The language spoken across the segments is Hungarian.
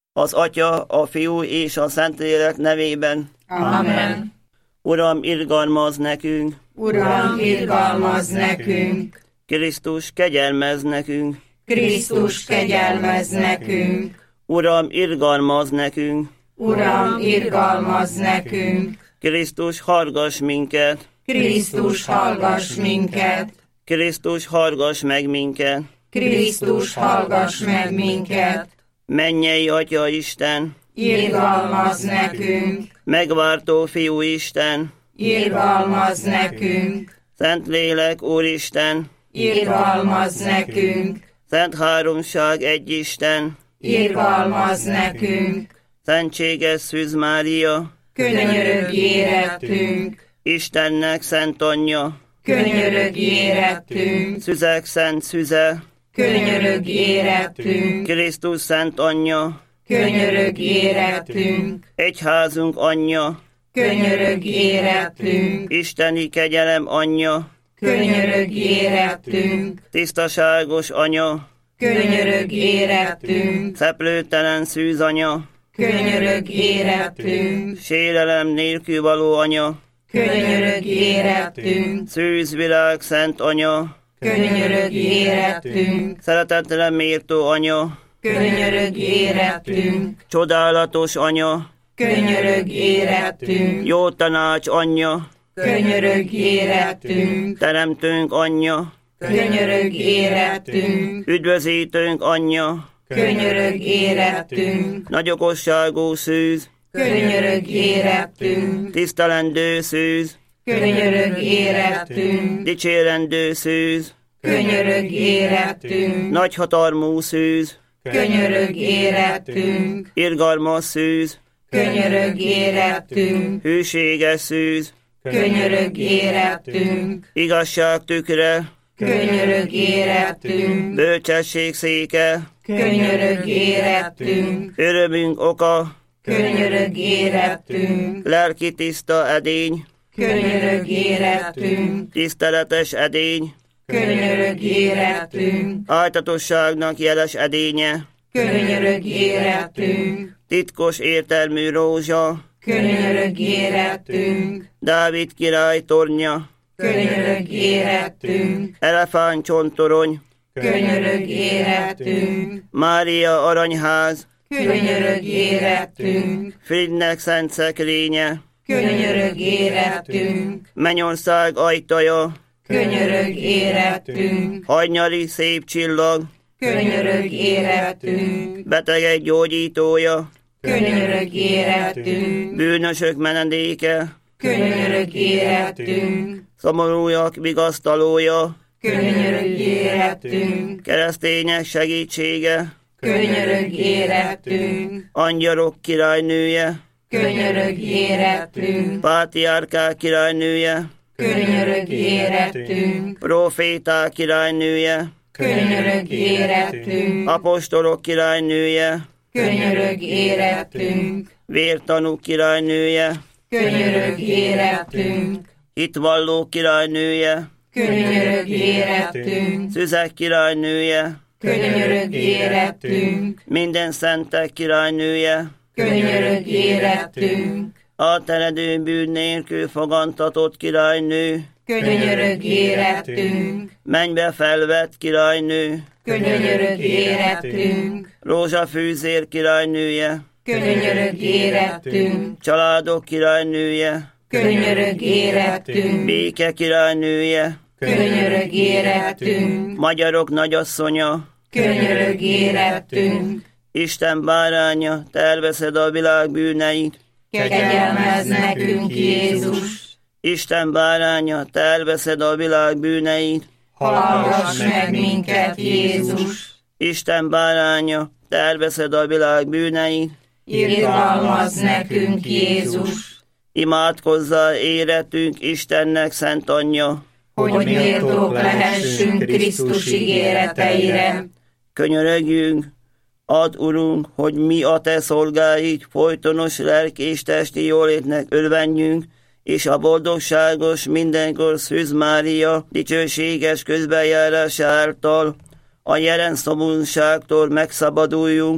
Az Atya, a Fiú és a Szentlélek nevében. Amen. Uram, irgalmazz nekünk! Uram, irgalmazz nekünk! Krisztus, kegyelmezz nekünk! Krisztus, kegyelmezz nekünk! Uram, irgalmazz nekünk! Uram, irgalmazz nekünk! Krisztus, hallgass minket! Krisztus, hallgass minket! Krisztus, hallgass meg minket! Krisztus, hallgass meg minket! Mennyei Atya Isten! Irgalmazz nekünk! Megváltó Fiú Isten! Irgalmazz nekünk! Szentlélek Úristen! Irgalmazz nekünk! Szent Háromság egy Isten! Irgalmazz nekünk! Szentséges Szűz Mária! Könyörögj érettünk! Istennek Szent Anyja! Könyörögj érettünk! Szüzek Szent Szüze! Könyörögj érettünk! Krisztus Szent Anyja! Könyörögj érettünk! Egyházunk Anyja! Könyörögj érettünk! Isteni kegyelem Anyja! Könyörögj érettünk! Tisztaságos Anya! Könyörögj érettünk! Szeplőtelen Szűz Anya! Könyörögj érettünk! Sérelem nélkül való Anya! Könyörögj érettünk! Szűz világ Szent Anya! Könyörögj érettünk! Szeretetre méltó Anya! Könyörögj érettünk! Csodálatos Anya! Könyörögj érettünk! Jó tanács Anyja! Könyörögj érettünk! Teremtőnk Anyja! Könyörögj érettünk! Üdvözítőnk Anyja! Könyörögj érettünk! Nagyokosságú Szűz! Könyörögj érettünk! Tisztelendő Szűz! Könyörögj érettünk! Dicsérendő Szűz! Könyörögj érettünk! Nagyhatalmú Szűz! Könyörögj érettünk! Irgalmas Szűz! Könyörögj érettünk! Hűséges Szűz! Könyörögj érettünk! Igazság tükre! Könyörögj érettünk! Bölcsesség széke! Könyörögj érettünk! Örömünk oka! Könyörögj érettünk! Lelki tiszta edény! Könyörögj érettünk! Tiszteletes edény! Könyörögj érettünk! Áltatosságnak jeles edénye! Könyörögj érettünk! Titkos értelmű rózsa! Könyörögj érettünk! Dávid király tornya! Könyörögj érettünk! Elefántcsontorony! Könyörögj érettünk! Mária aranyház! Könyörögj érettünk! Fridnek szent szekrénye! Könyörög érettünk! Mennyország ajtaja! Könyörög érettünk! Hajnyali szép csillag! Könyörög érettünk! Betegek gyógyítója! Könyörög érettünk! Bűnösök menedéke! Könyörög érettünk! Szomorúak vigasztalója! Könyörög érettünk! Keresztények segítsége! Könyörög érettünk! Angyalok királynője! Könyörög érettünk! Pátriárkák királynője! Könyörög érettünk! Proféták királynője! Könyörög érettünk! Apostolok királynője! Könyörög érettünk! Vértanúk királynője! Könyörög érettünk! Hitvalló királynője! Könyörög érettünk! Szüzek királynője! Könyörög érettünk! Minden szentek királynője! Könyörög érettünk! Átteredő bűn nélkül fogantatott királynő! Könyörög érettünk! Mennybe felvett királynő! Könyörög érettünk! Rózsafűzér királynője! Könyörög érettünk! Családok királynője! Könyörög érettünk! Béke királynője! Könyörög érettünk! Magyarok nagyasszonya! Könyörög érettünk! Isten báránya, te elveszed a világ bűneit! Kegyelmezz nekünk, Jézus! Isten báránya, te elveszed a világ bűneit! Hallgass meg minket, Jézus! Isten báránya, te elveszed a világ bűneit! Irgalmazz nekünk, Jézus! Imádkozzál éretünk Istennek szent anyja! Hogy méltók lehessünk Krisztus ígéreteire! Könyörögjünk, add, Urunk, hogy mi a te szolgáid folytonos lelki és testi jólétnek örvenjünk, és a boldogságos mindenkor Szűz Mária dicsőséges közbenjárása által a jelen szomorúságtól megszabaduljunk,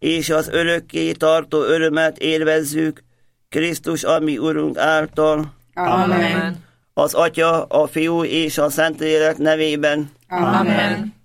és az örökké tartó örömet élvezzük Krisztus, ami Urunk által. Amen. Az Atya, a Fiú és a Szentlélek nevében. Amen.